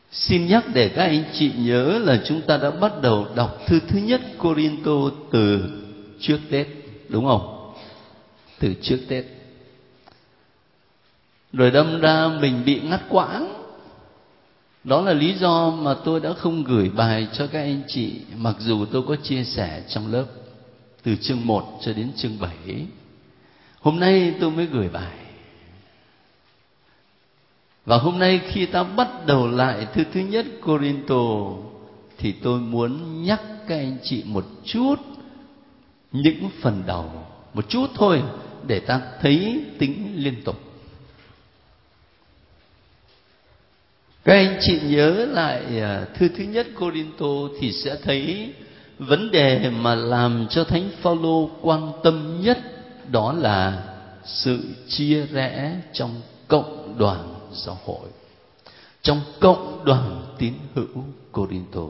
Xin nhắc để các anh chị nhớ là chúng ta đã bắt đầu đọc thư thứ nhất Cô-rin-tô từ trước Tết, đúng không? Từ trước Tết. Rồi đâm ra mình bị ngắt quãng. Đó là lý do mà tôi đã không gửi bài cho các anh chị, mặc dù tôi có chia sẻ trong lớp từ chương 1 cho đến chương 7. Hôm nay tôi mới gửi bài. Và hôm nay khi ta bắt đầu lại thư thứ nhất Cô-rin-tô thì tôi muốn nhắc các anh chị một chút những phần đầu, một chút thôi, để ta thấy tính liên tục. Các anh chị nhớ lại thư thứ nhất Cô-rin-tô thì sẽ thấy vấn đề mà làm cho Thánh Phao-lô quan tâm nhất, đó là sự chia rẽ trong cộng đoàn giáo hội, trong cộng đoàn tín hữu Cô-rin-tô.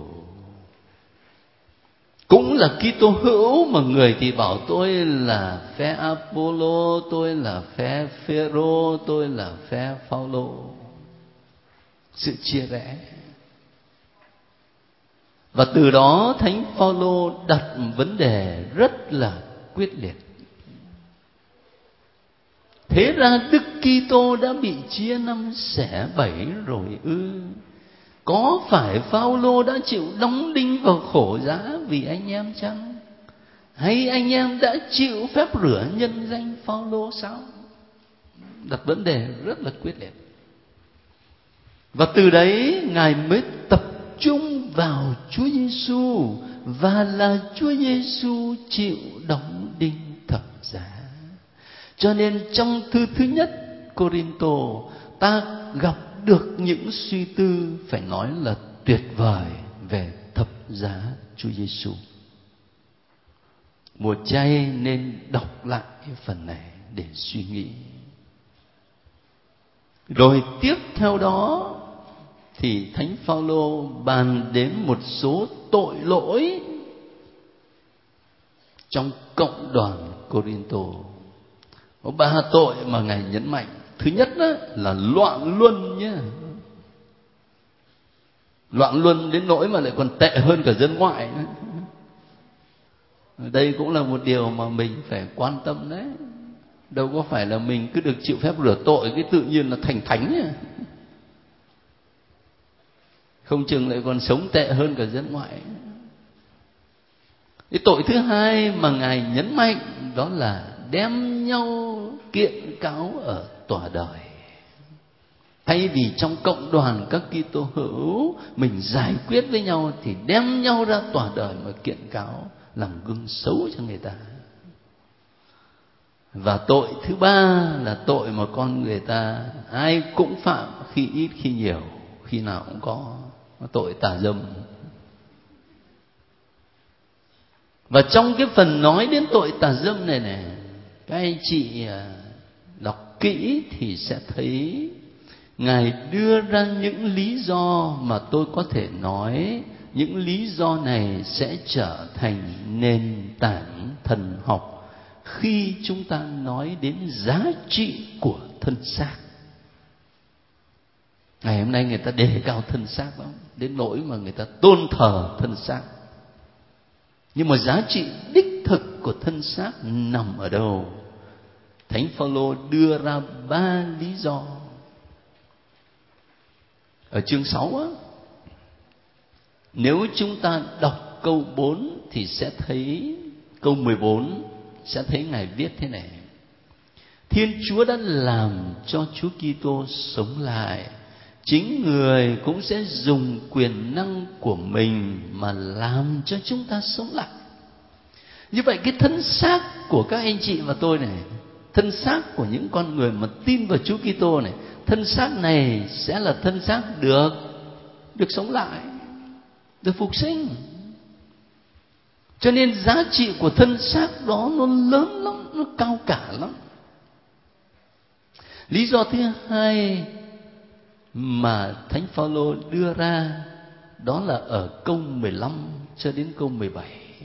Cũng là Kitô hữu mà người thì bảo tôi là phe Apollo, tôi là phe Phêrô, tôi là phe Phao-lô. Sự chia rẽ. Và từ đó Thánh Phao-lô đặt vấn đề rất là quyết liệt. Thế ra Đức Kitô đã bị chia năm xẻ bảy rồi ư? Có phải Phao-lô đã chịu đóng đinh vào khổ giá vì anh em chăng? Hay anh em đã chịu phép rửa nhân danh Phao-lô sao? Đặt vấn đề rất là quyết liệt. Và từ đấy Ngài mới tập trung vào Chúa Giêsu, và là Chúa Giêsu chịu đóng đinh thập giá. Cho nên trong thư thứ nhất Cô-rin-tô ta gặp được những suy tư phải nói là tuyệt vời về thập giá Chúa Giêsu. Mùa chay nên đọc lại cái phần này để suy nghĩ. Rồi tiếp theo đó thì Thánh Phao-lô bàn đến một số tội lỗi trong cộng đoàn Cô-rin-tô. Có 3 tội mà Ngài nhấn mạnh. Thứ nhất đó là loạn luân nhé. Loạn luân đến nỗi mà lại còn tệ hơn cả dân ngoại nữa. Đây cũng là một điều mà mình phải quan tâm đấy. Đâu có phải là mình cứ được chịu phép rửa tội cái tự nhiên là thành thánh nhé. Không chừng lại còn sống tệ hơn cả dân ngoại. Cái tội thứ hai mà Ngài nhấn mạnh đó là đem nhau kiện cáo ở tòa đời. Thay vì trong cộng đoàn các Kitô hữu mình giải quyết với nhau thì đem nhau ra tòa đời mà kiện cáo, làm gương xấu cho người ta. Và tội thứ ba là tội mà con người ta ai cũng phạm, khi ít khi nhiều, khi nào cũng có, tội tà dâm. Và trong cái phần nói đến tội tà dâm này này, các anh chị đọc kỹ thì sẽ thấy Ngài đưa ra những lý do mà tôi có thể nói những lý do này sẽ trở thành nền tảng thần học khi chúng ta nói đến giá trị của thân xác. Ngày hôm nay người ta đề cao thân xác lắm, đến nỗi mà người ta tôn thờ thân xác. Nhưng mà giá trị đích thực của thân xác nằm ở đâu? Thánh Phao-lô đưa ra 3 lý do. Ở chương 6 á, nếu chúng ta đọc câu 4 thì sẽ thấy câu 14, sẽ thấy Ngài viết thế này: Thiên Chúa đã làm cho Chúa Kitô sống lại, chính Người cũng sẽ dùng quyền năng của mình mà làm cho chúng ta sống lại. Như vậy cái thân xác của các anh chị và tôi này, thân xác của những con người mà tin vào Chúa Kitô này, thân xác này sẽ là thân xác được sống lại, được phục sinh. Cho nên giá trị của thân xác đó nó lớn lắm, nó cao cả lắm. Lý do thứ hai mà Thánh Phao-lô đưa ra đó là ở câu 15 cho đến câu 17.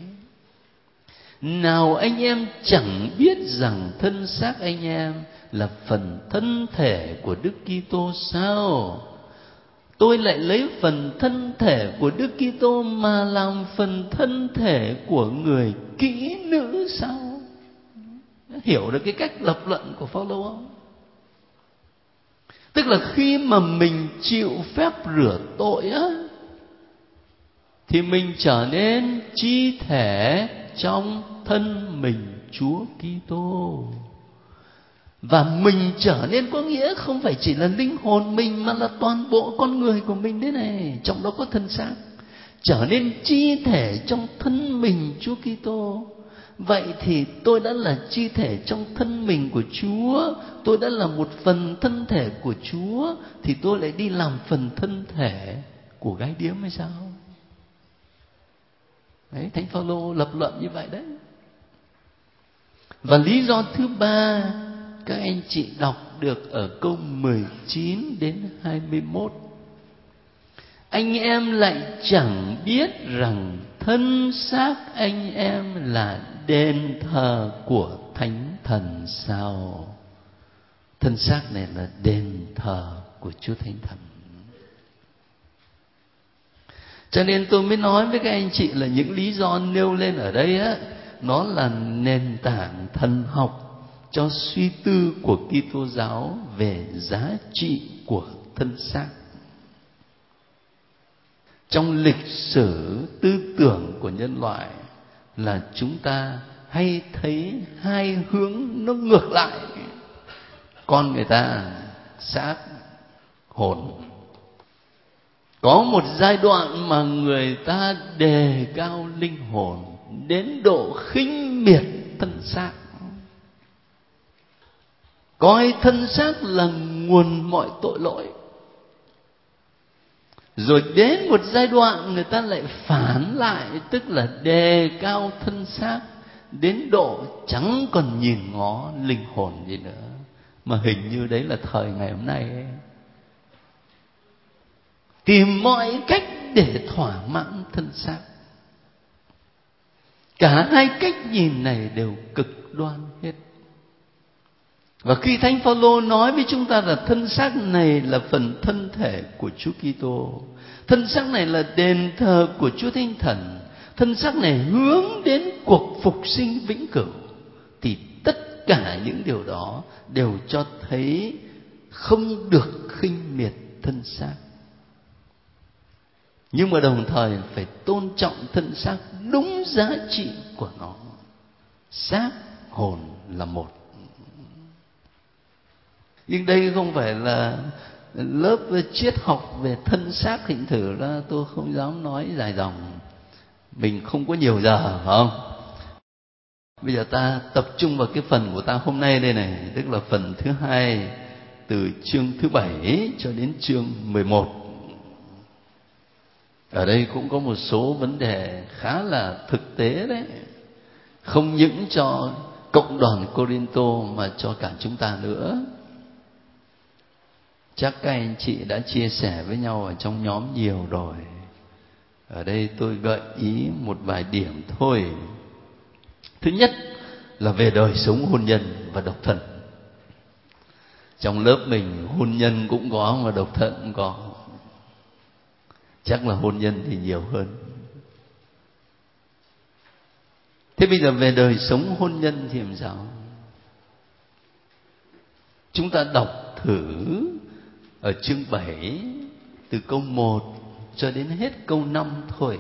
Nào anh em chẳng biết rằng thân xác anh em là phần thân thể của Đức Kitô sao? tôi lại lấy phần thân thể của Đức Kitô mà làm phần thân thể của người kỹ nữ sao? Hiểu được cái cách lập luận của Phaolô không? Tức là khi mà mình chịu phép rửa tội á, thì mình trở nên chi thể trong thân mình Chúa Kitô. Và mình trở nên có nghĩa không phải chỉ là linh hồn mình, mà là toàn bộ con người của mình đấy này, trong đó có thân xác, trở nên chi thể trong thân mình Chúa Kitô. Vậy thì tôi đã là chi thể trong thân mình của Chúa, tôi đã là một phần thân thể của Chúa, thì tôi lại đi làm phần thân thể của gái điếm hay sao? Đấy, Thánh Phaolô lập luận như vậy đấy. Và lý do thứ ba, các anh chị đọc được ở câu 19 đến 21. Anh em lại chẳng biết rằng thân xác anh em là đền thờ của Thánh Thần sao? Thân xác này là đền thờ của Chúa Thánh Thần. Cho nên tôi mới nói với các anh chị là những lý do nêu lên ở đây á, nó là nền tảng thần học cho suy tư của Kitô giáo về giá trị của thân xác. Trong lịch sử tư tưởng của nhân loại là chúng ta hay thấy hai hướng nó ngược lại. Con người ta xác hồn. Có một giai đoạn mà người ta đề cao linh hồn đến độ khinh miệt thân xác, coi thân xác là nguồn mọi tội lỗi. Rồi đến một giai đoạn người ta lại phản lại, tức là đề cao thân xác đến độ chẳng còn nhìn ngó linh hồn gì nữa. Mà hình như đấy là thời ngày hôm nay ấy. Tìm mọi cách để thỏa mãn thân xác. Cả hai cách nhìn này đều cực đoan hết. Và khi Thánh Phaolô nói với chúng ta là thân xác này là phần thân thể của Chúa Kitô, thân xác này là đền thờ của Chúa Thánh Thần, thân xác này hướng đến cuộc phục sinh vĩnh cửu, thì tất cả những điều đó đều cho thấy không được khinh miệt thân xác. Nhưng mà đồng thời phải tôn trọng thân xác đúng giá trị của nó. Xác hồn là một. Nhưng đây không phải là lớp triết học về thân xác, thành thử ra tôi không dám nói dài dòng, mình không có nhiều giờ, phải không? Bây giờ ta tập trung vào cái phần của ta hôm nay đây này, tức là phần thứ hai, từ chương thứ 7 cho đến chương 11. Ở đây cũng có một số vấn đề khá là thực tế đấy, không những cho cộng đoàn Cô-rin-tô mà cho cả chúng ta nữa. Chắc các anh chị đã chia sẻ với nhau ở trong nhóm nhiều rồi. Ở đây tôi gợi ý một vài điểm thôi. Thứ nhất là về đời sống hôn nhân và độc thân. Trong lớp mình hôn nhân cũng có mà độc thân cũng có. Chắc là hôn nhân thì nhiều hơn. Thế bây giờ về đời sống hôn nhân thì làm sao? Chúng ta đọc thử ở chương 7 từ câu 1 cho đến hết câu 5 thôi.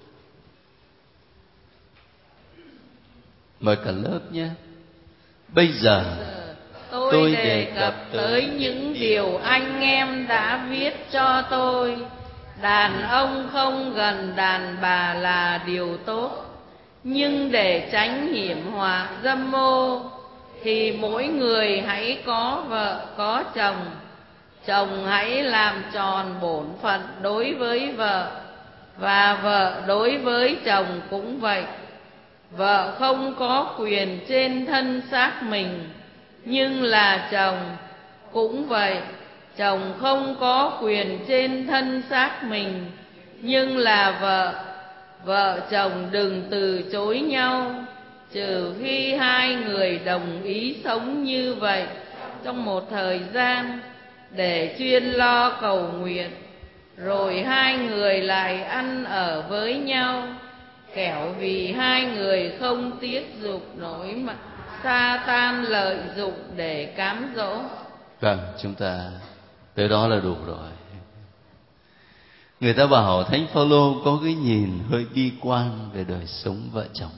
Mời cả lớp nhé. Bây giờ tôi đề cập tới những điều anh em đã viết cho tôi. Đàn ông không gần đàn bà là điều tốt, nhưng để tránh hiểm họa dâm ô thì mỗi người hãy có vợ có chồng. Chồng hãy làm tròn bổn phận đối với vợ, và vợ đối với chồng cũng vậy. Vợ không có quyền trên thân xác mình, nhưng là chồng cũng vậy. Chồng không có quyền trên thân xác mình, nhưng là vợ. Vợ chồng đừng từ chối nhau, trừ khi hai người đồng ý sống như vậy trong một thời gian để chuyên lo cầu nguyện. Rồi hai người lại ăn ở với nhau, kẻo vì hai người không tiết dục nổi mà Sa-tan lợi dụng để cám dỗ. Vâng, chúng ta tới đó là đủ rồi. Người ta bảo Thánh Phaolô có cái nhìn hơi bi quan về đời sống vợ chồng.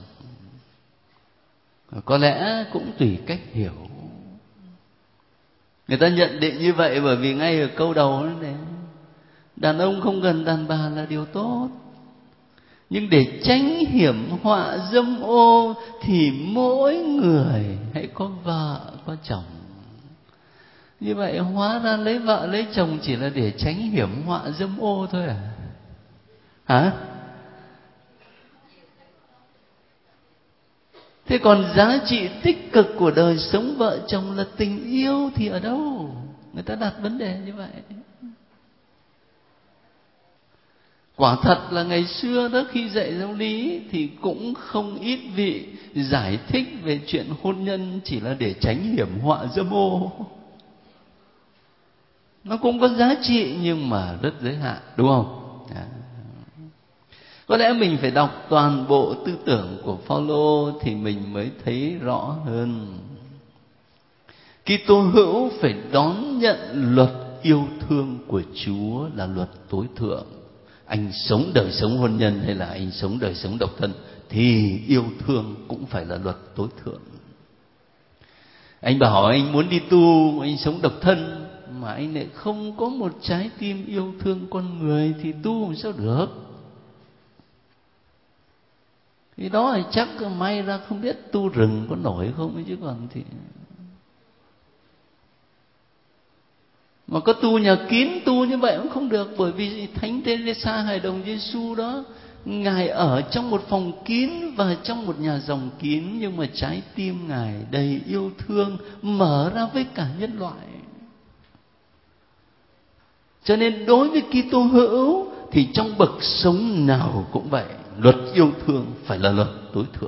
Có lẽ cũng tùy cách hiểu. Người ta nhận định như vậy bởi vì ngay ở câu đầu này, đàn ông không gần đàn bà là điều tốt, nhưng để tránh hiểm họa dâm ô thì mỗi người hãy có vợ có chồng. Như vậy hóa ra lấy vợ lấy chồng chỉ là để tránh hiểm họa dâm ô thôi à? Hả? Thế còn giá trị tích cực của đời sống vợ chồng là tình yêu thì ở đâu? Người ta đặt vấn đề như vậy. Quả thật là ngày xưa đó, khi dạy giáo lý thì cũng không ít vị giải thích về chuyện hôn nhân chỉ là để tránh hiểm họa dâm ô. Nó cũng có giá trị nhưng mà rất giới hạn, đúng không? Có lẽ mình phải đọc toàn bộ tư tưởng của Phaolô thì mình mới thấy rõ hơn. Kitô hữu phải đón nhận luật yêu thương của Chúa là luật tối thượng. Anh sống đời sống hôn nhân hay là anh sống đời sống độc thân thì yêu thương cũng phải là luật tối thượng. Anh bảo anh muốn đi tu, anh sống độc thân mà anh lại không có một trái tim yêu thương con người thì tu làm sao được? Thì đó thì chắc may ra không biết tu rừng có nổi không, chứ còn thì mà có tu nhà kín tu như vậy cũng không được. Bởi vì Thánh Teresa hài đồng Giêsu đó, Ngài ở trong một phòng kín và trong một nhà dòng kín, nhưng mà trái tim Ngài đầy yêu thương, mở ra với cả nhân loại. Cho nên đối với Kitô hữu thì trong bậc sống nào cũng vậy, luật yêu thương phải là luật tối thượng.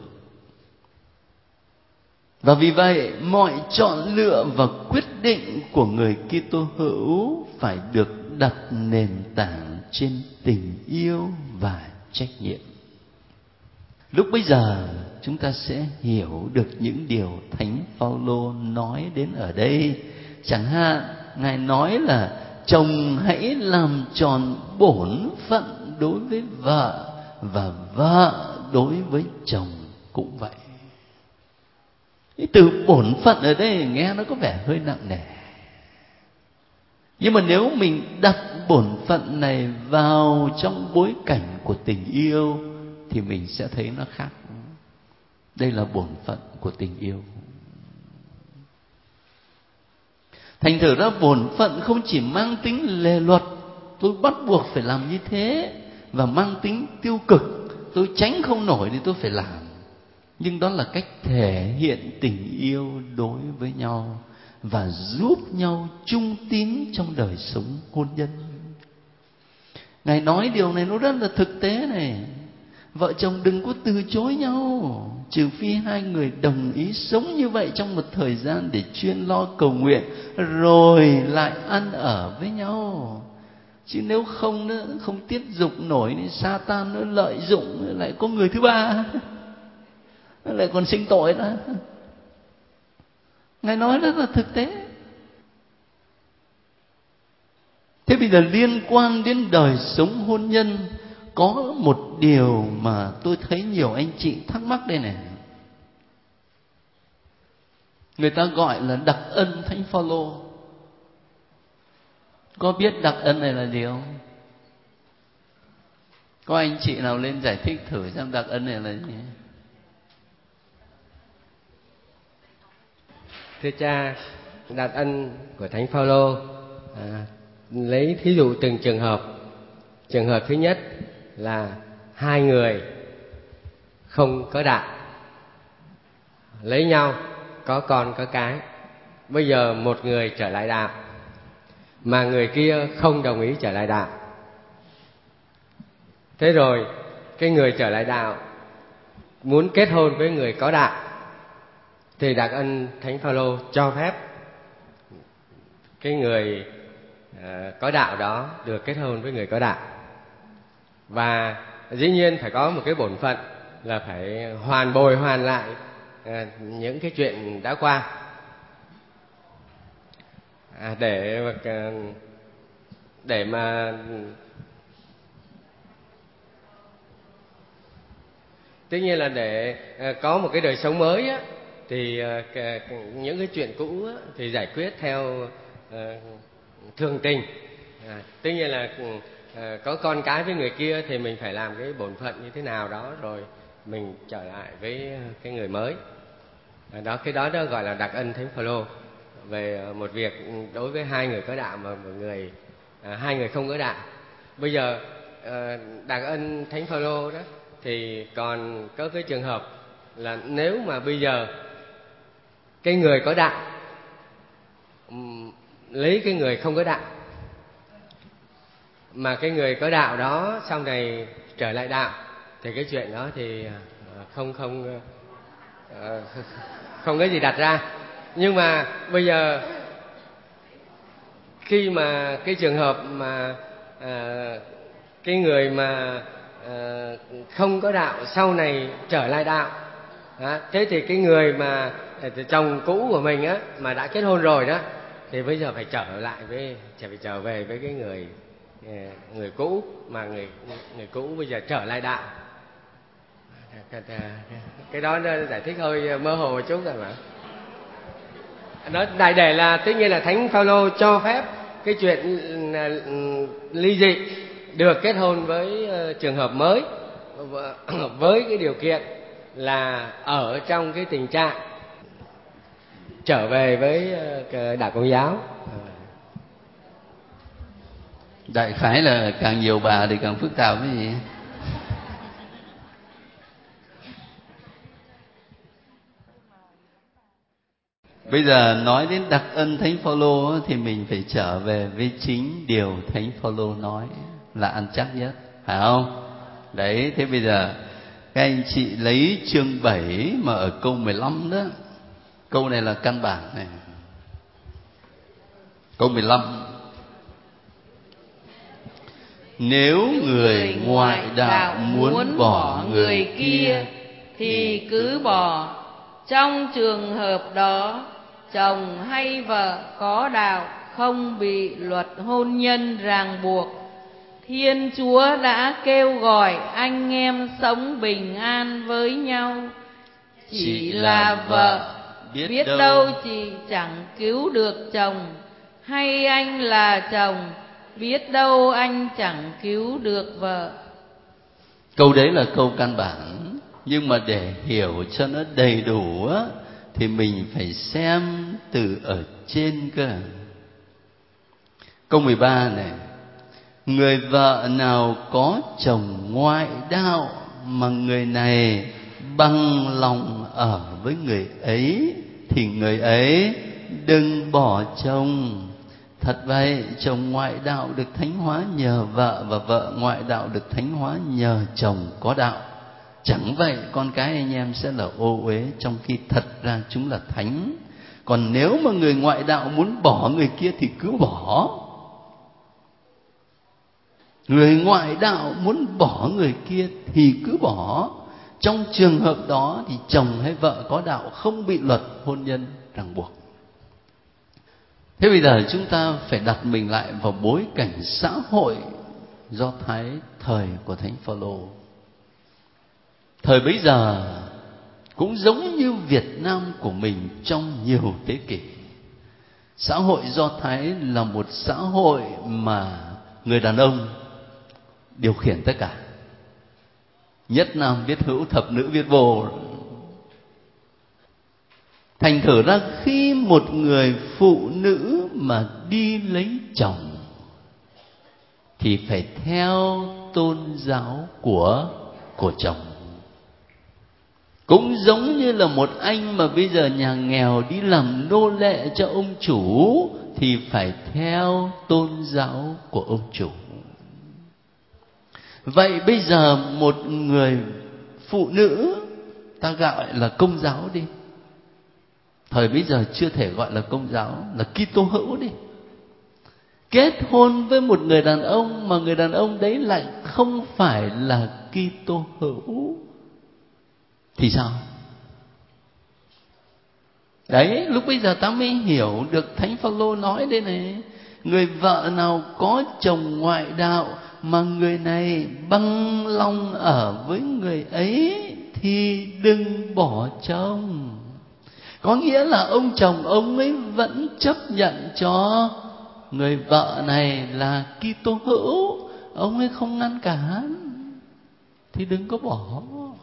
Và vì vậy mọi chọn lựa và quyết định của người Kitô hữu phải được đặt nền tảng trên tình yêu và trách nhiệm. Lúc bấy giờ chúng ta sẽ hiểu được những điều Thánh Phaolô nói đến ở đây. Chẳng hạn Ngài nói là chồng hãy làm tròn bổn phận đối với vợ, và vợ đối với chồng cũng vậy. Cái từ bổn phận ở đây nghe nó có vẻ hơi nặng nề, nhưng mà nếu mình đặt bổn phận này vào trong bối cảnh của tình yêu thì mình sẽ thấy nó khác. Đây là bổn phận của tình yêu. Thành thử ra bổn phận không chỉ mang tính lề luật, tôi bắt buộc phải làm như thế, và mang tính tiêu cực, tôi tránh không nổi thì tôi phải làm. Nhưng đó là cách thể hiện tình yêu đối với nhau và giúp nhau chung tín trong đời sống hôn nhân. Ngài nói điều này nó rất là thực tế này. Vợ chồng đừng có từ chối nhau, trừ phi hai người đồng ý sống như vậy trong một thời gian để chuyên lo cầu nguyện, rồi lại ăn ở với nhau. Chứ nếu không nữa, không tiết dục nổi thì Sa-tan nó lợi dụng, lại có người thứ ba, nó lại còn sinh tội đó. Ngài nói rất là thực tế. Thế bây giờ liên quan đến đời sống hôn nhân, có một điều mà tôi thấy nhiều anh chị thắc mắc đây này. Người ta gọi là đặc ân Thánh Phaolô. Có biết đặc ân này là gì không? Có anh chị nào lên giải thích thử xem đặc ân này là gì? Thưa cha, đặc ân của Thánh Phaolô lấy thí dụ từng trường hợp. Trường hợp thứ nhất là hai người không có đạo, lấy nhau, có con có cái. Bây giờ một người trở lại đạo mà người kia không đồng ý trở lại đạo. Thế rồi cái người trở lại đạo muốn kết hôn với người có đạo, thì đặc ân Thánh Phaolô cho phép cái người có đạo đó được kết hôn với người có đạo. Và dĩ nhiên phải có một cái bổn phận là phải bồi hoàn lại những cái chuyện đã qua, để mà tất nhiên là để có một cái đời sống mới á, thì những cái chuyện cũ á, thì giải quyết theo thường tình. Tất nhiên là có con cái với người kia thì mình phải làm cái bổn phận như thế nào đó, rồi mình trở lại với cái người mới. Cái đó gọi là đặc ân Thánh Phaolô về một việc đối với hai người có đạo và hai người không có đạo. Bây giờ đặc ân Thánh Phaolô đó thì còn có cái trường hợp là nếu mà bây giờ cái người có đạo lấy cái người không có đạo, mà cái người có đạo đó sau này trở lại đạo, thì cái chuyện đó thì không có gì đặt ra. Nhưng mà bây giờ khi mà cái trường hợp mà cái người mà không có đạo sau này trở lại đạo, thế thì cái người mà chồng cũ của mình á mà đã kết hôn rồi đó, thì bây giờ phải trở về với cái người cũ, mà người cũ bây giờ trở lại đạo. Cái đó nó giải thích hơi mơ hồ một chút rồi mà. Nó đại để là tất nhiên là Thánh Phaolô cho phép cái chuyện ly dị được kết hôn với trường hợp mới, với cái điều kiện là ở trong cái tình trạng trở về với đạo Công giáo. Đại khái là càng nhiều bà thì càng phức tạp cái gì. Bây giờ nói đến đặc ân Thánh Phaolô thì mình phải trở về với chính điều Thánh Phaolô nói là ăn chắc nhất, phải không? Đấy, thế bây giờ các anh chị lấy chương 7 mà ở câu 15 đó. Câu này là căn bản này. Câu 15. Nếu người ngoại đạo muốn bỏ người kia thì cứ bỏ. Trong trường hợp đó, chồng hay vợ có đạo không bị luật hôn nhân ràng buộc. Thiên Chúa đã kêu gọi anh em sống bình an với nhau. Chỉ là vợ, biết đâu chị chẳng cứu được chồng, hay anh là chồng, biết đâu anh chẳng cứu được vợ. Câu đấy là câu căn bản, nhưng mà để hiểu cho nó đầy đủ á, thì mình phải xem từ ở trên cơ. Câu 13 này: người vợ nào có chồng ngoại đạo mà người này bằng lòng ở với người ấy, thì người ấy đừng bỏ chồng. Thật vậy, chồng ngoại đạo được thánh hóa nhờ vợ, và vợ ngoại đạo được thánh hóa nhờ chồng có đạo. Chẳng vậy con cái anh em sẽ là ô uế, trong khi thật ra chúng là thánh. Còn nếu mà người ngoại đạo muốn bỏ người kia thì cứ bỏ. Người ngoại đạo muốn bỏ người kia thì cứ bỏ. Trong trường hợp đó thì chồng hay vợ có đạo không bị luật hôn nhân ràng buộc. Thế bây giờ chúng ta phải đặt mình lại vào bối cảnh xã hội Do Thái thời của Thánh Phaolô. Thời bấy giờ cũng giống như Việt Nam của mình trong nhiều thế kỷ. Xã hội Do Thái là một xã hội mà người đàn ông điều khiển tất cả. Nhất nam viết hữu, thập nữ viết vô. Thành thử ra khi một người phụ nữ mà đi lấy chồng thì phải theo tôn giáo của chồng. Cũng giống như là một anh mà bây giờ nhà nghèo đi làm nô lệ cho ông chủ thì phải theo tôn giáo của ông chủ. Vậy bây giờ một người phụ nữ, ta gọi là công giáo đi, thời bây giờ chưa thể gọi là công giáo, là Kitô hữu đi. kết hôn với một người đàn ông mà người đàn ông đấy lại không phải là Kitô hữu thì sao? Đấy, lúc bây giờ ta mới hiểu được Thánh Phaolô nói đây này, người vợ nào có chồng ngoại đạo mà người này băng lòng ở với người ấy thì đừng bỏ chồng. Có nghĩa là ông chồng ông ấy vẫn chấp nhận cho người vợ này là Kitô hữu, ông ấy không ngăn cản thì đừng có bỏ.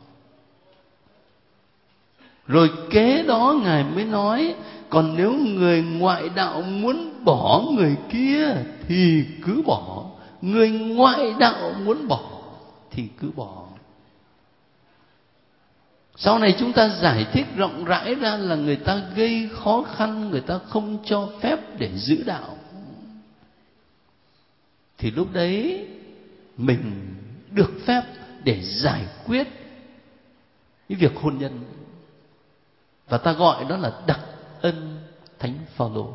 Rồi kế đó Ngài mới nói, còn nếu người ngoại đạo muốn bỏ người kia thì cứ bỏ, người ngoại đạo muốn bỏ thì cứ bỏ. Sau này chúng ta giải thích rộng rãi ra là người ta gây khó khăn, người ta không cho phép để giữ đạo, thì lúc đấy mình được phép để giải quyết cái việc hôn nhân. Và ta gọi đó là đặc ân Thánh Phaolô.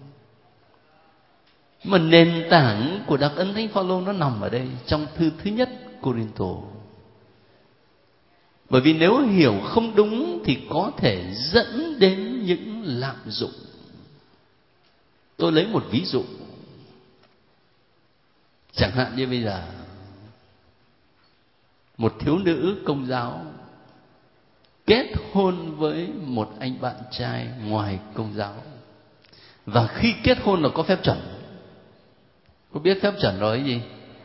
Mà nền tảng của đặc ân Thánh Phaolô nó nằm ở đây, trong thư thứ nhất Cô-rinh-tô. Bởi vì nếu hiểu không đúng thì có thể dẫn đến những lạm dụng. Tôi lấy một ví dụ. Chẳng hạn như bây giờ một thiếu nữ Công giáo kết hôn với một anh bạn trai ngoài Công giáo, và khi kết hôn là có phép chuẩn. Có biết phép chuẩn rồi cái gì?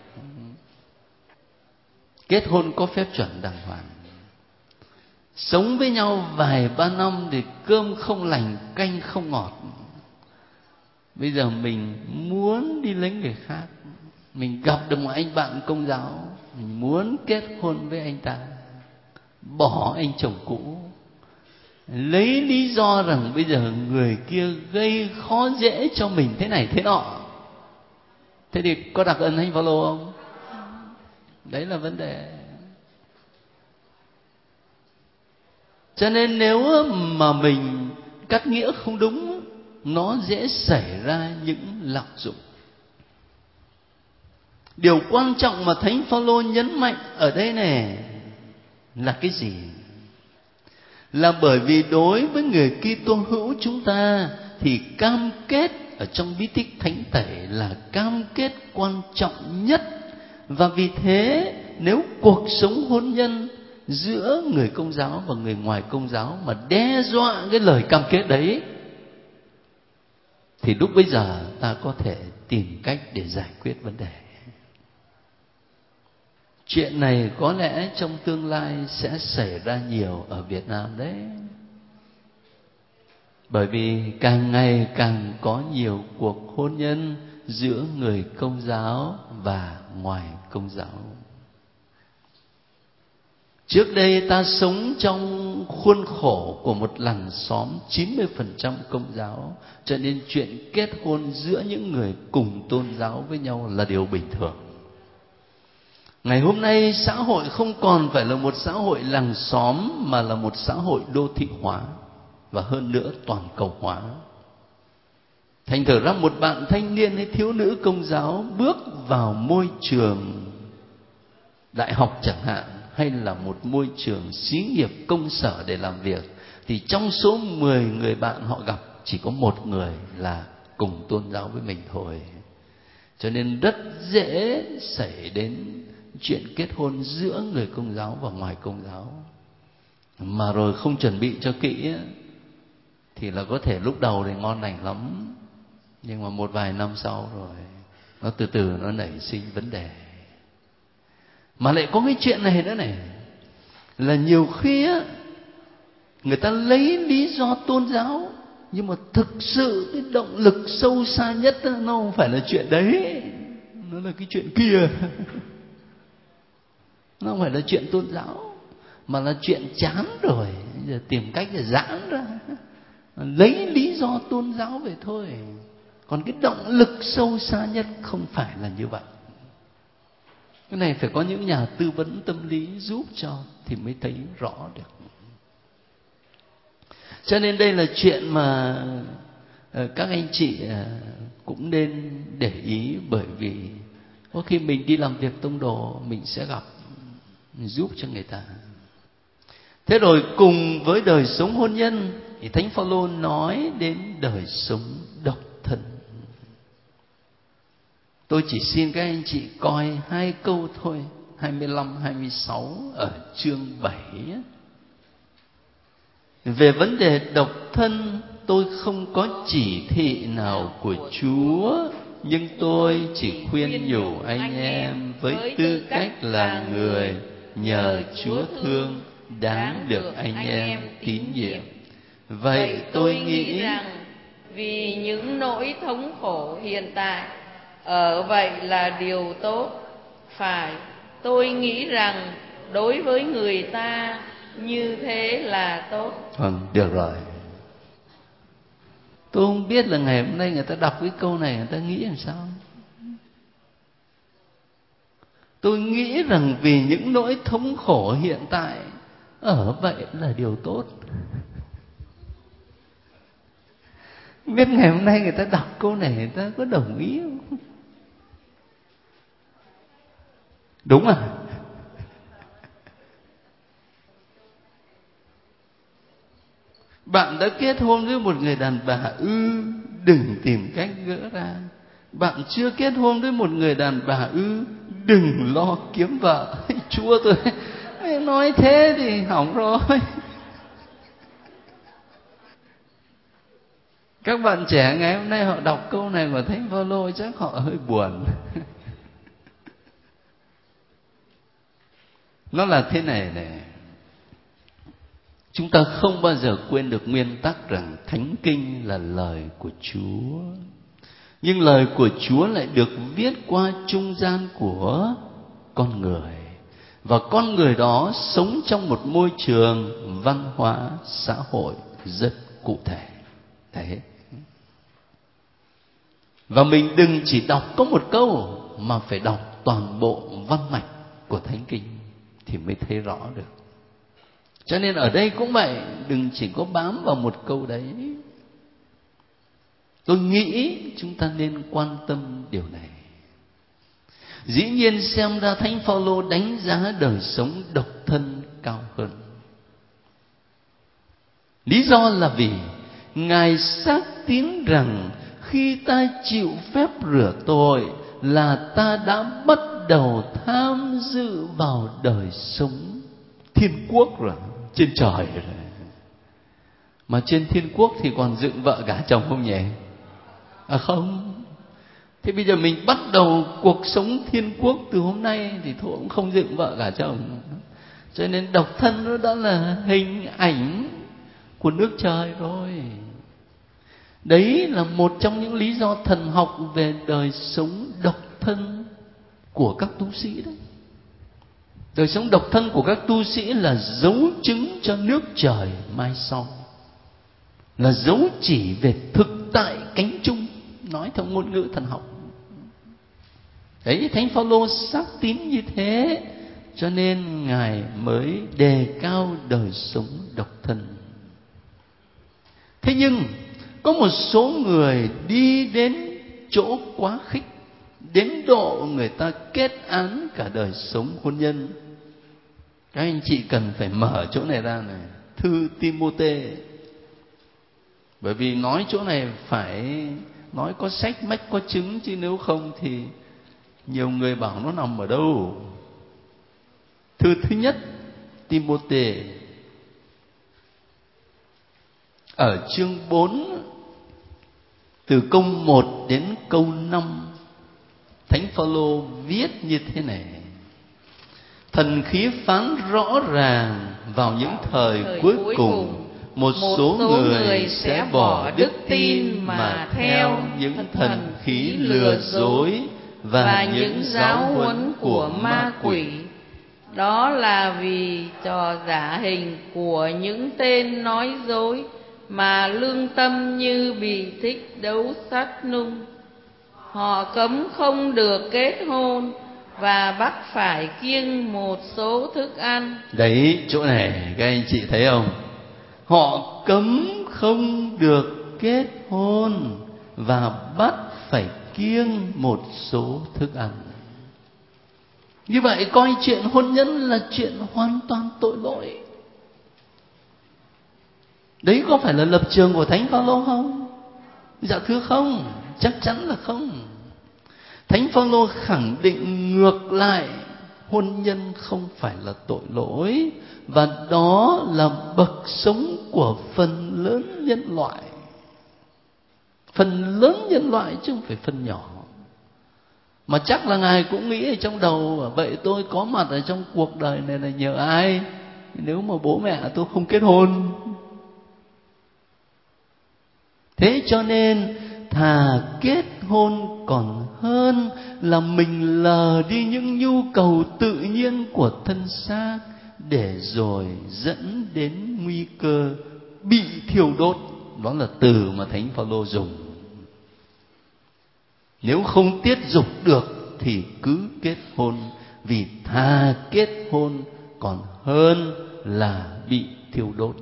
Kết hôn có phép chuẩn đàng hoàng, sống với nhau vài ba năm thì cơm không lành canh không ngọt. Bây giờ mình muốn đi lấy người khác, mình gặp được một anh bạn Công giáo, mình muốn kết hôn với anh ta, bỏ anh chồng cũ, lấy lý do rằng bây giờ người kia gây khó dễ cho mình thế này thế nọ. Thế thì có đặc ân Thánh Phaolô không? Đấy là vấn đề. Cho nên nếu mà mình cắt nghĩa không đúng, nó dễ xảy ra những lạm dụng. Điều quan trọng mà Thánh Phaolô nhấn mạnh ở đây này là cái gì? Là bởi vì đối với người Kitô hữu chúng ta thì cam kết ở trong bí tích thánh tẩy là cam kết quan trọng nhất. Và vì thế nếu cuộc sống hôn nhân giữa người Công giáo và người ngoài Công giáo mà đe dọa cái lời cam kết đấy, thì lúc bấy giờ ta có thể tìm cách để giải quyết vấn đề. Chuyện này có lẽ trong tương lai sẽ xảy ra nhiều ở Việt Nam đấy. Bởi vì càng ngày càng có nhiều cuộc hôn nhân giữa người Công giáo và ngoài Công giáo. Trước đây ta sống trong khuôn khổ của một làng xóm 90% Công giáo, cho nên chuyện kết hôn giữa những người cùng tôn giáo với nhau là điều bình thường. Ngày hôm nay xã hội không còn phải là một xã hội làng xóm, mà là một xã hội đô thị hóa, và hơn nữa toàn cầu hóa. Thành thử ra một bạn thanh niên hay thiếu nữ Công giáo bước vào môi trường đại học chẳng hạn, hay là một môi trường xí nghiệp công sở để làm việc, thì trong số 10 người bạn họ gặp chỉ có một người là cùng tôn giáo với mình thôi. Cho nên rất dễ xảy đến chuyện kết hôn giữa người Công giáo và ngoài Công giáo. Mà rồi không chuẩn bị cho kỹ thì là có thể lúc đầu thì ngon lành lắm, nhưng mà một vài năm sau rồi nó từ từ nó nảy sinh vấn đề. Mà lại có cái chuyện này nữa này, là nhiều khi á, người ta lấy lý do tôn giáo, nhưng mà thực sự cái động lực sâu xa nhất đó, nó không phải là chuyện đấy, nó là cái chuyện kia. Nó không phải là chuyện tôn giáo, mà là chuyện chán rồi, giờ tìm cách để giãn ra, lấy lý do tôn giáo về thôi. Còn cái động lực sâu xa nhất không phải là như vậy. Cái này phải có những nhà tư vấn tâm lý giúp cho thì mới thấy rõ được. Cho nên đây là chuyện mà các anh chị cũng nên để ý, bởi vì có khi mình đi làm việc tông đồ mình sẽ gặp, giúp cho người ta. Thế rồi cùng với đời sống hôn nhân thì Thánh Phaolô nói đến đời sống độc thân. Tôi chỉ xin các anh chị coi 2 câu thôi, 25, 26 ở chương 7. Về vấn đề độc thân, tôi không có chỉ thị nào của Chúa, nhưng tôi chỉ khuyên nhủ anh em với tư cách là người nhờ Chúa thương, đáng được anh em tín nhiệm. Vậy tôi nghĩ rằng vì những nỗi thống khổ hiện tại, ở vậy là điều tốt. Phải, tôi nghĩ rằng đối với người ta như thế là tốt. Được rồi. Tôi không biết là ngày hôm nay người ta đọc cái câu này người ta nghĩ làm sao. Tôi nghĩ rằng vì những nỗi thống khổ hiện tại, ở vậy là điều tốt. Biết ngày hôm nay người ta đọc câu này người ta có đồng ý không? Đúng à? Bạn đã kết hôn với một người đàn bà đừng tìm cách gỡ ra. Bạn chưa kết hôn với một người đàn bà đừng lo kiếm vợ. Chúa tôi nói thế thì hỏng rồi. Các bạn trẻ ngày hôm nay họ đọc câu này của Thánh Phaolô chắc họ hơi buồn. Nó là thế này này. Chúng ta không bao giờ quên được nguyên tắc rằng Thánh Kinh là lời của Chúa. Nhưng lời của Chúa lại được viết qua trung gian của con người. Và con người đó sống trong một môi trường văn hóa xã hội rất cụ thể. Thế. Và mình đừng chỉ đọc có một câu, mà phải đọc toàn bộ văn mạch của Thánh Kinh thì mới thấy rõ được. Cho nên ở đây cũng vậy, đừng chỉ có bám vào một câu đấy. Tôi nghĩ chúng ta nên quan tâm điều này. Dĩ nhiên xem ra Thánh Phaolô đánh giá đời sống độc thân cao hơn. Lý do là vì Ngài xác tín rằng khi ta chịu phép rửa tội là ta đã bắt đầu tham dự vào đời sống thiên quốc rồi, trên trời rồi. Mà trên thiên quốc thì còn dựng vợ gả chồng không nhỉ? Không. Thế bây giờ mình bắt đầu cuộc sống thiên quốc từ hôm nay thì thôi cũng không dựng vợ gả chồng. Cho nên độc thân nó đã là hình ảnh của nước trời rồi. Đấy là một trong những lý do thần học về đời sống độc thân của các tu sĩ đấy. Đời sống độc thân của các tu sĩ là dấu chứng cho nước trời mai sau, là dấu chỉ về thực tại cánh chung, nói theo ngôn ngữ thần học. Đấy, Thánh Phaolô xác tín như thế, cho nên Ngài mới đề cao đời sống độc thân. Thế nhưng có một số người đi đến chỗ quá khích, đến độ người ta kết án cả đời sống hôn nhân. Các anh chị cần phải mở chỗ này ra này, thư Timôthê. Bởi vì nói chỗ này phải nói có sách mách có chứng, chứ nếu không thì nhiều người bảo nó nằm ở đâu. Thư thứ nhất Timôthê ở chương 4 từ câu 1 đến câu 5, Thánh Phaolô viết như thế này: Thần khí phán rõ ràng vào những thời cuối cùng, một số người sẽ bỏ đức tin mà theo những thần khí lừa dối và những giáo huấn của ma quỷ. Đó là vì trò giả hình của những tên nói dối mà lương tâm như bị thích đấu sắt nung. Họ cấm không được kết hôn và bắt phải kiêng một số thức ăn. Đấy, chỗ này các anh chị thấy không? Họ cấm không được kết hôn và bắt phải kiêng một số thức ăn. Như vậy coi chuyện hôn nhân là chuyện hoàn toàn tội lỗi. Đấy có phải là lập trường của Thánh Phaolô không? Dạ thưa không, chắc chắn là không. Thánh Phaolô khẳng định ngược lại, hôn nhân không phải là tội lỗi, và đó là bậc sống của phần lớn nhân loại. Phần lớn nhân loại chứ không phải phần nhỏ. Mà chắc là Ngài cũng nghĩ ở trong đầu, vậy tôi có mặt ở trong cuộc đời này là nhờ ai? Nếu mà bố mẹ tôi không kết hôn. Thế cho nên thà kết hôn còn hơn là mình lờ đi những nhu cầu tự nhiên của thân xác, để rồi dẫn đến nguy cơ bị thiêu đốt. Đó là từ mà Thánh Phaolô dùng. Nếu không tiết dục được thì cứ kết hôn, vì thà kết hôn còn hơn là bị thiêu đốt.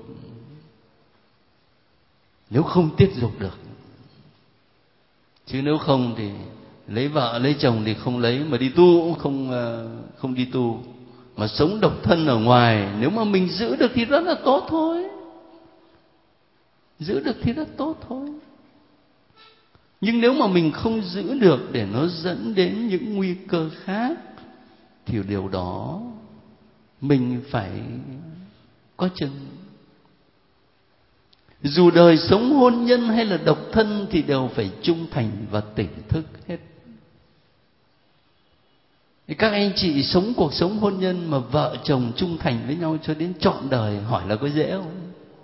Nếu không tiết dục được. Chứ nếu không thì lấy vợ lấy chồng thì không lấy, mà đi tu cũng không đi tu, mà sống độc thân ở ngoài. Nếu mà mình giữ được thì rất là tốt thôi. Giữ được thì rất tốt thôi. Nhưng nếu mà mình không giữ được, để nó dẫn đến những nguy cơ khác, thì điều đó mình phải có chừng. Dù đời sống hôn nhân hay là độc thân thì đều phải trung thành và tỉnh thức hết. Các anh chị sống cuộc sống hôn nhân mà vợ chồng trung thành với nhau cho đến trọn đời, hỏi là có dễ không?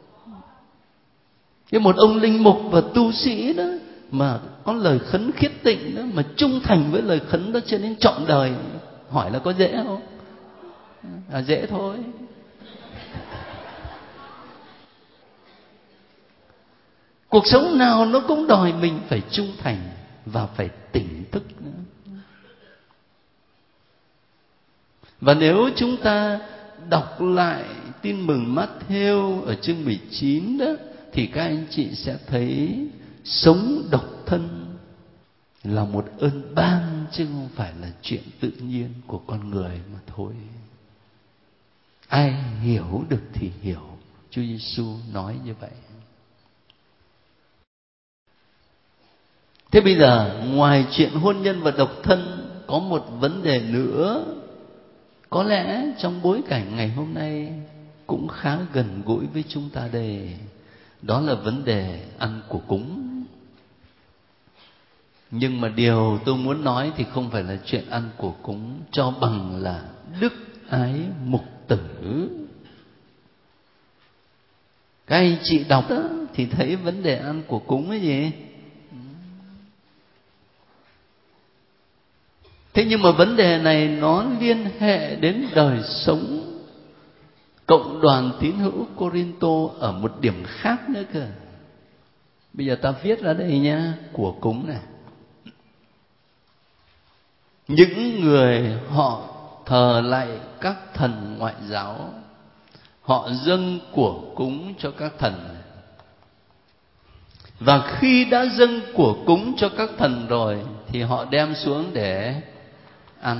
Cái một ông linh mục và tu sĩ đó mà có lời khấn khiết tịnh đó, mà trung thành với lời khấn đó cho đến trọn đời, hỏi là có dễ không? Dễ thôi. Cuộc sống nào nó cũng đòi mình phải trung thành và phải tỉnh thức nữa. Và nếu chúng ta đọc lại tin mừng Mát-thêu ở chương 19 đó, thì các anh chị sẽ thấy sống độc thân là một ơn ban, chứ không phải là chuyện tự nhiên của con người mà thôi. Ai hiểu được thì hiểu. Chúa Giêsu nói như vậy. Thế bây giờ ngoài chuyện hôn nhân và độc thân, có một vấn đề nữa, có lẽ trong bối cảnh ngày hôm nay cũng khá gần gũi với chúng ta đây. Đó là vấn đề ăn của cúng. Nhưng mà điều tôi muốn nói thì không phải là chuyện ăn của cúng, cho bằng là đức ái mục tử. Các anh chị đọc đó thì thấy vấn đề ăn của cúng cái gì? Thế nhưng mà vấn đề này nó liên hệ đến đời sống cộng đoàn tín hữu Cô-rin-tô ở một điểm khác nữa cơ. Bây giờ ta viết ra đây nha, của cúng này. Những người họ thờ lạy các thần ngoại giáo, họ dâng của cúng cho các thần. Và khi đã dâng của cúng cho các thần rồi thì họ đem xuống để ăn.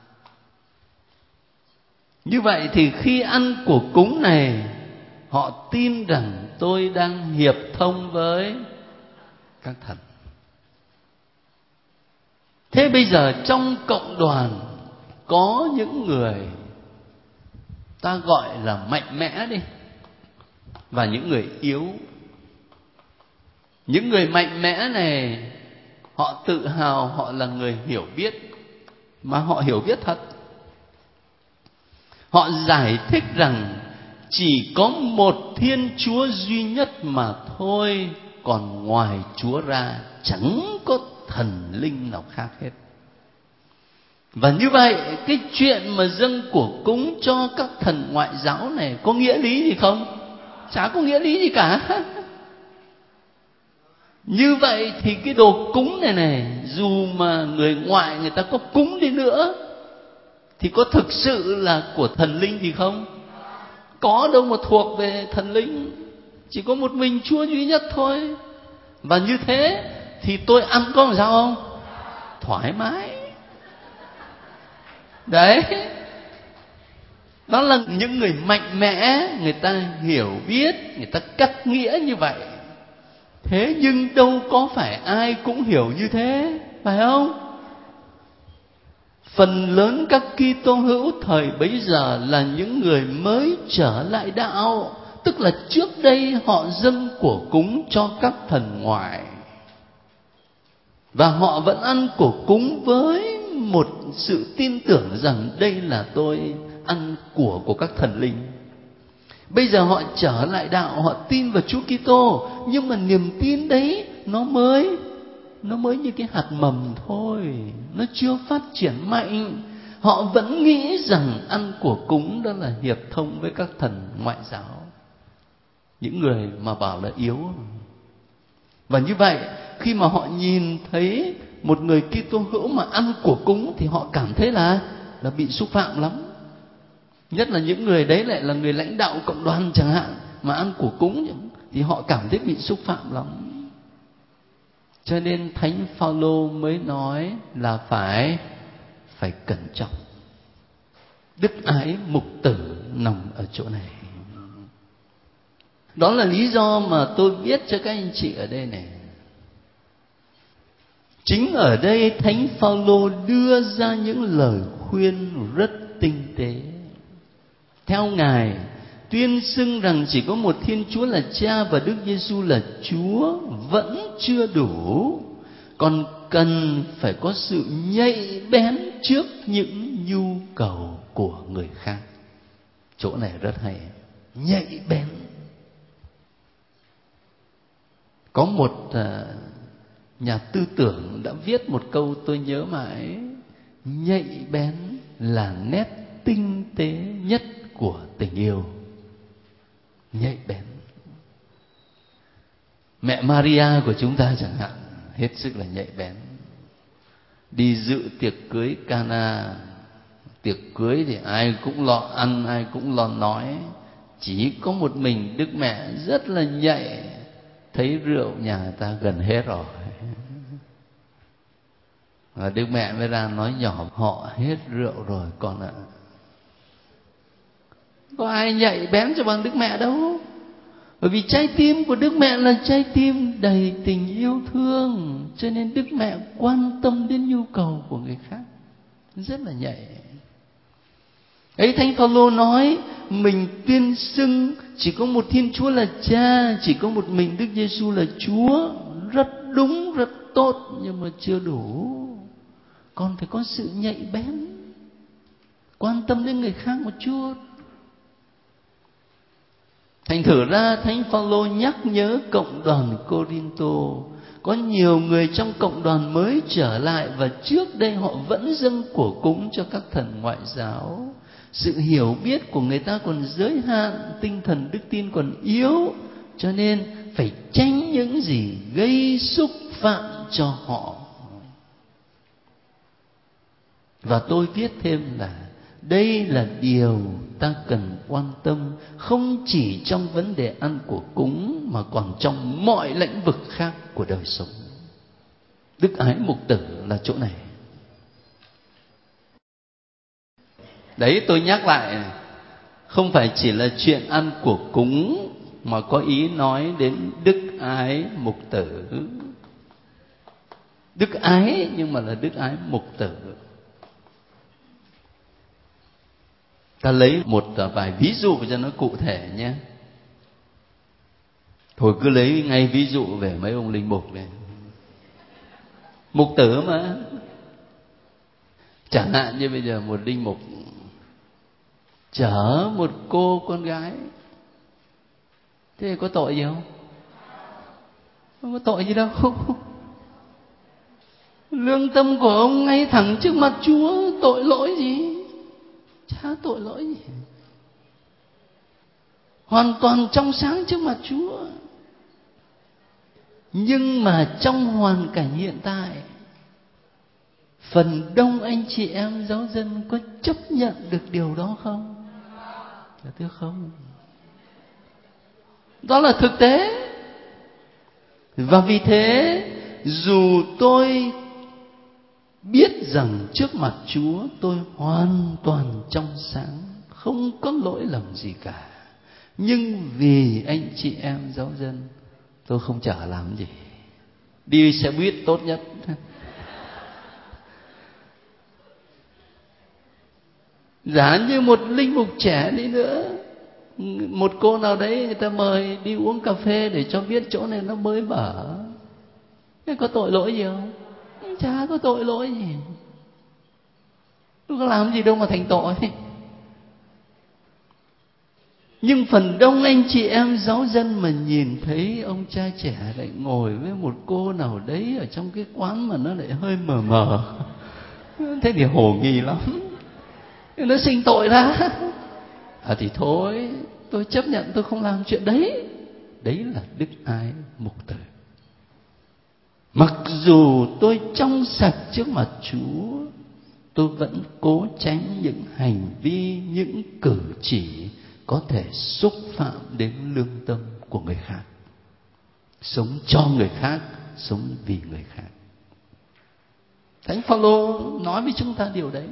Như vậy thì khi ăn của cúng này, họ tin rằng tôi đang hiệp thông với các thần. Thế bây giờ trong cộng đoàn có những người ta gọi là mạnh mẽ đi, và những người yếu. Những người mạnh mẽ này họ tự hào họ là người hiểu biết, mà họ hiểu biết thật. Họ giải thích rằng chỉ có một Thiên Chúa duy nhất mà thôi, còn ngoài Chúa ra chẳng có thần linh nào khác hết. Và như vậy cái chuyện mà dâng của cúng cho các thần ngoại giáo này có nghĩa lý gì không? Chả có nghĩa lý gì cả. Như vậy thì cái đồ cúng này dù mà người ngoại người ta có cúng đi nữa thì có thực sự là của thần linh gì không? Có đâu mà thuộc về thần linh. Chỉ có một mình Chúa duy nhất thôi. Và như thế thì tôi ăn có làm sao không? Thoải mái. Đấy, đó là những người mạnh mẽ, người ta hiểu biết, người ta cắt nghĩa như vậy. Thế nhưng đâu có phải ai cũng hiểu như thế, phải không? Phần lớn các Kitô hữu thời bấy giờ là những người mới trở lại đạo, tức là trước đây họ dâng của cúng cho các thần ngoại, và họ vẫn ăn của cúng với một sự tin tưởng rằng đây là tôi ăn của các thần linh. Bây giờ họ trở lại đạo, họ tin vào Chúa Kitô, nhưng mà niềm tin đấy nó mới như cái hạt mầm thôi, nó chưa phát triển mạnh. Họ vẫn nghĩ rằng ăn của cúng đó là hiệp thông với các thần ngoại giáo, những người mà bảo là yếu. Và như vậy, khi mà họ nhìn thấy một người Kitô hữu mà ăn của cúng thì họ cảm thấy là bị xúc phạm lắm. Nhất là những người đấy lại là người lãnh đạo cộng đoàn chẳng hạn, mà ăn của cúng thì họ cảm thấy bị xúc phạm lắm. Cho nên Thánh Phaolô mới nói là phải cẩn trọng. Đức ái mục tử nằm ở chỗ này. Đó là lý do mà tôi viết cho các anh chị ở đây này. Chính ở đây Thánh Phaolô đưa ra những lời khuyên rất tinh tế. Theo Ngài, tuyên xưng rằng chỉ có một Thiên Chúa là Cha và Đức Giêsu là Chúa vẫn chưa đủ, còn cần phải có sự nhạy bén trước những nhu cầu của người khác. Chỗ này rất hay, nhạy bén. Có một nhà tư tưởng đã viết một câu tôi nhớ mãi: nhạy bén là nét tinh tế nhất của tình yêu. Nhạy bén. Mẹ Maria của chúng ta chẳng hạn, hết sức là nhạy bén. Đi dự tiệc cưới Cana, tiệc cưới thì ai cũng lo ăn, ai cũng lo nói, chỉ có một mình Đức Mẹ rất là nhạy, thấy rượu nhà ta gần hết rồi, và Đức Mẹ mới ra nói nhỏ: họ hết rượu rồi con ạ. Có ai nhạy bén cho bằng Đức Mẹ đâu. Bởi vì trái tim của Đức Mẹ là trái tim đầy tình yêu thương, cho nên Đức Mẹ quan tâm đến nhu cầu của người khác, rất là nhạy. Ấy, Thánh Phaolô nói mình tuyên xưng chỉ có một Thiên Chúa là Cha, chỉ có một mình Đức Giêsu là Chúa, rất đúng, rất tốt, nhưng mà chưa đủ. Còn phải có sự nhạy bén, quan tâm đến người khác một chút. Thành thử ra Thánh Phaolô nhắc nhớ cộng đoàn Cô-rin-tô, có nhiều người trong cộng đoàn mới trở lại, và trước đây họ vẫn dâng của cúng cho các thần ngoại giáo. Sự hiểu biết của người ta còn giới hạn, tinh thần đức tin còn yếu, cho nên phải tránh những gì gây xúc phạm cho họ. Và tôi viết thêm là đây là điều ta cần quan tâm, không chỉ trong vấn đề ăn của cúng, mà còn trong mọi lĩnh vực khác của đời sống. Đức ái mục tử là chỗ này. Đấy, tôi nhắc lại, không phải chỉ là chuyện ăn của cúng, mà có ý nói đến đức ái mục tử. Đức ái nhưng mà là đức ái mục tử. Ta lấy một vài ví dụ cho nó cụ thể nhé. Thôi cứ lấy ngay ví dụ về mấy ông linh mục này, mục tử mà. Chẳng hạn như bây giờ một linh mục chở một cô con gái, thế có tội gì không? Không có tội gì đâu. Lương tâm của ông ngay thẳng trước mặt Chúa, tội lỗi gì? Chả tội lỗi gì, hoàn toàn trong sáng trước mặt Chúa. Nhưng mà trong hoàn cảnh hiện tại, phần đông anh chị em giáo dân có chấp nhận được điều đó không? Thưa không. Đó là thực tế. Và vì thế, dù tôi biết rằng trước mặt Chúa tôi hoàn toàn trong sáng, không có lỗi lầm gì cả, nhưng vì anh chị em giáo dân, tôi không chả làm gì. Đi xe buýt tốt nhất. Giả như một linh mục trẻ đi nữa, một cô nào đấy người ta mời đi uống cà phê để cho biết chỗ này nó mới mở, thế có tội lỗi gì không? Chả có tội lỗi gì. Tôi có làm gì đâu mà thành tội. Nhưng phần đông anh chị em giáo dân mà nhìn thấy ông cha trẻ lại ngồi với một cô nào đấy ở trong cái quán mà nó lại hơi mờ mờ, thế thì hồ nghi lắm, nó sinh tội ra. Thì thôi, tôi chấp nhận tôi không làm chuyện đấy. Đấy là đức ái mục tử. Mặc dù tôi trong sạch trước mặt Chúa, tôi vẫn cố tránh những hành vi, những cử chỉ có thể xúc phạm đến lương tâm của người khác. Sống cho người khác, sống vì người khác. Thánh Phaolô nói với chúng ta điều đấy.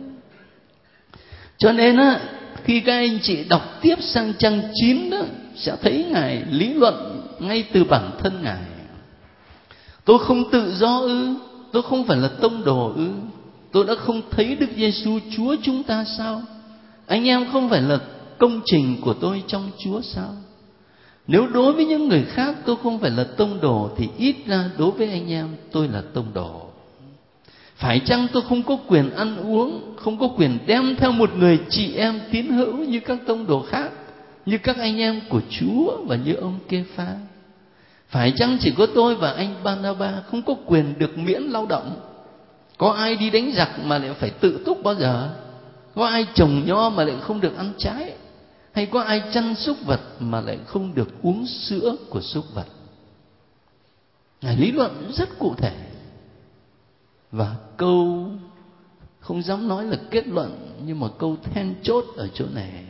Cho nên á, khi các anh chị đọc tiếp sang trang 9 đó, sẽ thấy Ngài lý luận ngay từ bản thân Ngài. Tôi không tự do ư? Tôi không phải là tông đồ ư? Tôi đã không thấy Đức Giêsu Chúa chúng ta sao? Anh em không phải là công trình của tôi trong Chúa sao? Nếu đối với những người khác tôi không phải là tông đồ, thì ít ra đối với anh em tôi là tông đồ. Phải chăng tôi không có quyền ăn uống, không có quyền đem theo một người chị em tín hữu như các tông đồ khác, như các anh em của Chúa và như ông Kê-phá? Phải chăng chỉ có tôi và anh Ba-na-ba không có quyền được miễn lao động? Có ai đi đánh giặc mà lại phải tự túc bao giờ? Có ai trồng nho mà lại không được ăn trái? Hay có ai chăn súc vật mà lại không được uống sữa của súc vật? Ngài lý luận rất cụ thể. Và câu không dám nói là kết luận, nhưng mà câu then chốt ở chỗ này: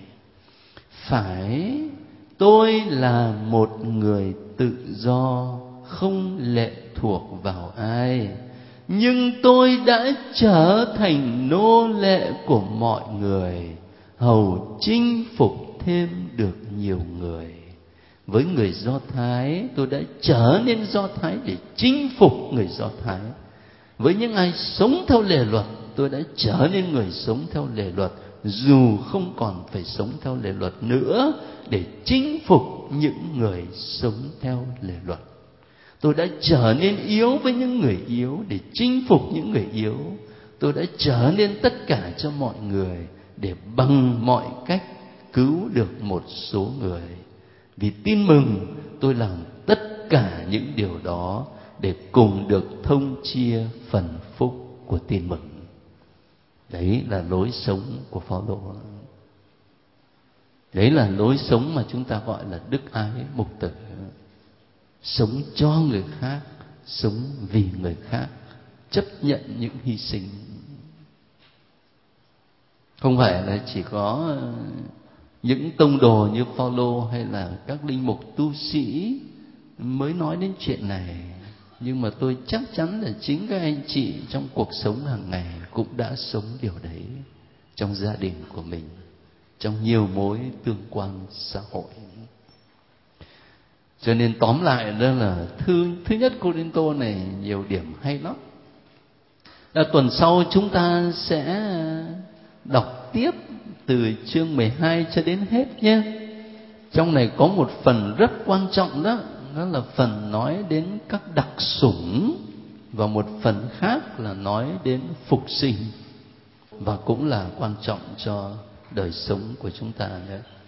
phải tôi là một người tự do, không lệ thuộc vào ai, nhưng tôi đã trở thành nô lệ của mọi người, hầu chinh phục thêm được nhiều người. Với người Do Thái, tôi đã trở nên Do Thái để chinh phục người Do Thái. Với những ai sống theo lề luật, tôi đã trở nên người sống theo lề luật, dù không còn phải sống theo lề luật nữa, để chinh phục những người sống theo lề luật. Tôi đã trở nên yếu với những người yếu để chinh phục những người yếu. Tôi đã trở nên tất cả cho mọi người để bằng mọi cách cứu được một số người. Vì tin mừng, tôi làm tất cả những điều đó để cùng được thông chia phần phúc của tin mừng. Đấy là lối sống của Phaolô. Đấy là lối sống mà chúng ta gọi là đức ái mục tử. Sống cho người khác, sống vì người khác, chấp nhận những hy sinh. Không phải là chỉ có những tông đồ như Phaolô hay là các linh mục tu sĩ mới nói đến chuyện này, nhưng mà tôi chắc chắn là chính các anh chị trong cuộc sống hàng ngày cũng đã sống điều đấy, trong gia đình của mình, trong nhiều mối tương quan xã hội. Cho nên tóm lại đó là thư thứ nhất Cô-rinh-tô này nhiều điểm hay lắm. Tuần sau chúng ta sẽ đọc tiếp từ chương 12 cho đến hết nhé. Trong này có một phần rất quan trọng đó, đó là phần nói đến các đặc sủng, và một phần khác là nói đến phục sinh, và cũng là quan trọng cho đời sống của chúng ta nữa.